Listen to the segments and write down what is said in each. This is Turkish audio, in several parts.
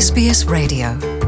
SBS Radio.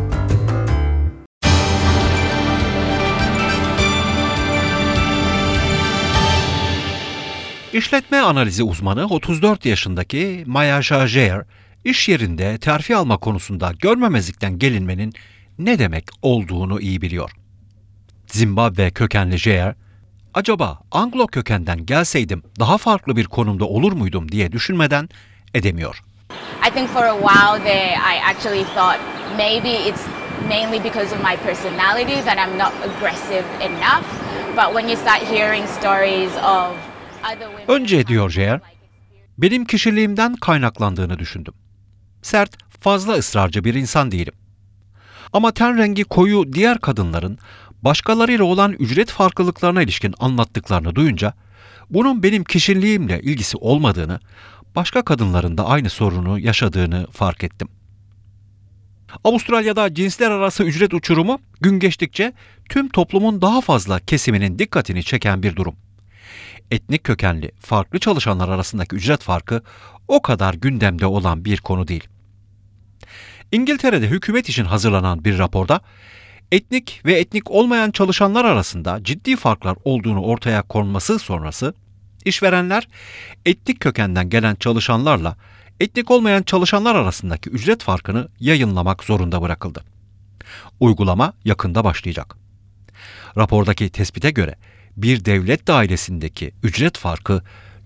İşletme analizi uzmanı 34 yaşındaki Maya Jajer, iş yerinde terfi alma konusunda görmemezlikten gelinmenin ne demek olduğunu iyi biliyor. Zimbabwe kökenli Jayer, acaba Anglo kökenden gelseydim daha farklı bir konumda olur muydum diye düşünmeden edemiyor. I think for a while there I actually thought maybe it's mainly because of my personality that I'm not aggressive enough. But when you start hearing stories of other women... Önce diyor Jayer, benim kişiliğimden kaynaklandığını düşündüm. Sert, fazla ısrarcı bir insan değilim. Ama ten rengi koyu diğer kadınların başkalarıyla olan ücret farklılıklarına ilişkin anlattıklarını duyunca bunun benim kişiliğimle ilgisi olmadığını, başka kadınların da aynı sorunu yaşadığını fark ettim. Avustralya'da cinsler arası ücret uçurumu gün geçtikçe tüm toplumun daha fazla kesiminin dikkatini çeken bir durum. Etnik kökenli farklı çalışanlar arasındaki ücret farkı o kadar gündemde olan bir konu değil. İngiltere'de hükümet için hazırlanan bir raporda etnik ve etnik olmayan çalışanlar arasında ciddi farklar olduğunu ortaya konması sonrası işverenler etnik kökenden gelen çalışanlarla etnik olmayan çalışanlar arasındaki ücret farkını yayınlamak zorunda bırakıldı. Uygulama yakında başlayacak. Rapordaki tespite göre bir devlet dairesindeki ücret farkı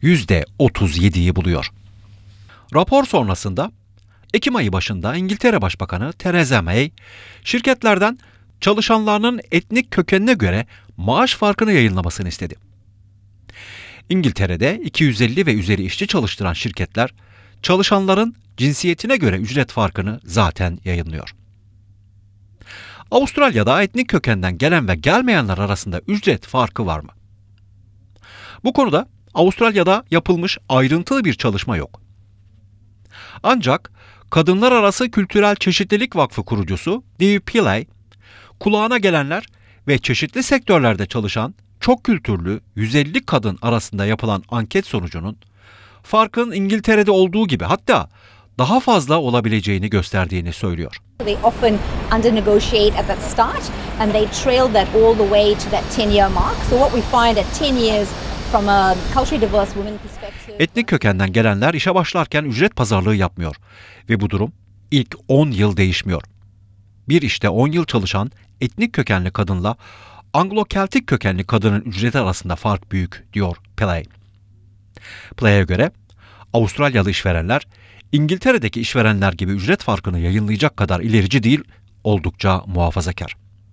%37'yi buluyor. Rapor sonrasında Ekim ayı başında İngiltere Başbakanı Theresa May, şirketlerden çalışanlarının etnik kökenine göre maaş farkını yayınlamasını istedi. İngiltere'de 250 ve üzeri işçi çalıştıran şirketler, çalışanların cinsiyetine göre ücret farkını zaten yayınlıyor. Avustralya'da etnik kökenden gelen ve gelmeyenler arasında ücret farkı var mı? Bu konuda Avustralya'da yapılmış ayrıntılı bir çalışma yok. Ancak Kadınlar Arası Kültürel Çeşitlilik Vakfı kurucusu Dee Pillay, kulağına gelenler ve çeşitli sektörlerde çalışan çok kültürlü 150 kadın arasında yapılan anket sonucunun farkın İngiltere'de olduğu gibi hatta daha fazla olabileceğini gösterdiğini söylüyor. They often under-negotiate at that start and they trail that all the way to that 10-year mark. So what we find at 10 years from a culturally diverse women perspective... Etnik kökenden gelenler işe başlarken ücret pazarlığı yapmıyor ve bu durum ilk 10 yıl değişmiyor. Bir işte 10 yıl çalışan etnik kökenli kadınla Anglo-Keltik kökenli kadının ücreti arasında fark büyük, diyor Pillay. Pillay'e göre Avustralyalı işverenler İngiltere'deki işverenler gibi ücret farkını yayınlayacak kadar ilerici değil, oldukça muhafazakar.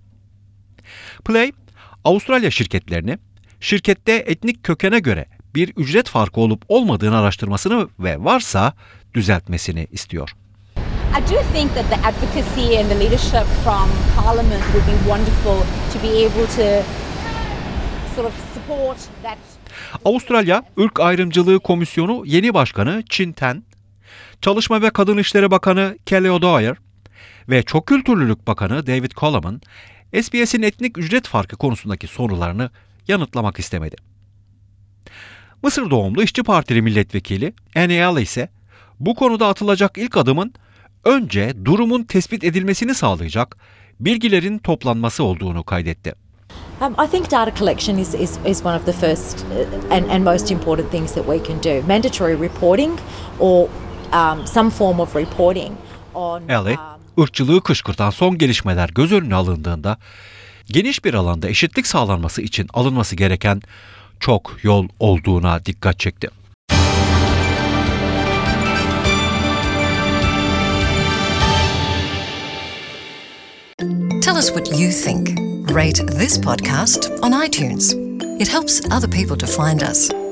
Pillay, Avustralya şirketlerini şirkette etnik kökene göre bir ücret farkı olup olmadığını araştırmasını ve varsa düzeltmesini istiyor. I do think that the advocacy and the leadership from Parliament would be wonderful to be able to sort of support that. Avustralya Irk Ayrımcılığı Komisyonu yeni başkanı Chin Tan, Çalışma ve Kadın İşleri Bakanı Kelly O'Dwyer ve Çok Kültürlülük Bakanı David Coleman, SBS'in etnik ücret farkı konusundaki sorularını yanıtlamak istemedi. Mısır doğumlu İşçi Partili milletvekili Annie Alley ise bu konuda atılacak ilk adımın önce durumun tespit edilmesini sağlayacak bilgilerin toplanması olduğunu kaydetti. I think data collection is one of the first and most important things that we can do. Mandatory reporting or some form of reporting on... Alley, ırkçılığı kışkırtan son gelişmeler göz önüne alındığında geniş bir alanda eşitlik sağlanması için alınması gereken çok yol olduğuna dikkat çekti. Tell us what you think. Rate this podcast on iTunes. It helps other people to find us.